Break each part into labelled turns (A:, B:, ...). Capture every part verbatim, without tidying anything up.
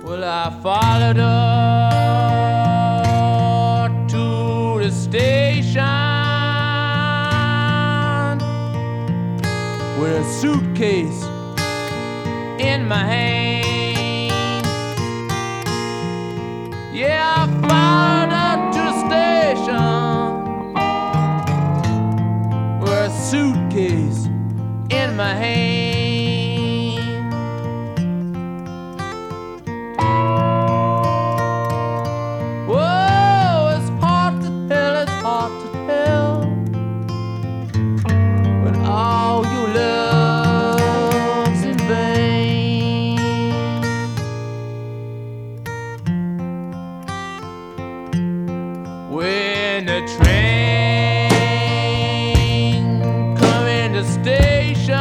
A: Well, I followed her to the station with a suitcase in my hand. Yeah, I followed her to the station with a suitcase in my hand. When the train come in the station,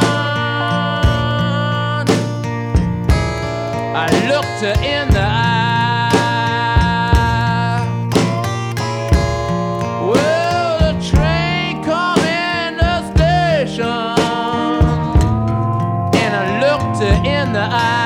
A: I looked her in the eye. Well, the train come in the station, and I looked her in the eye.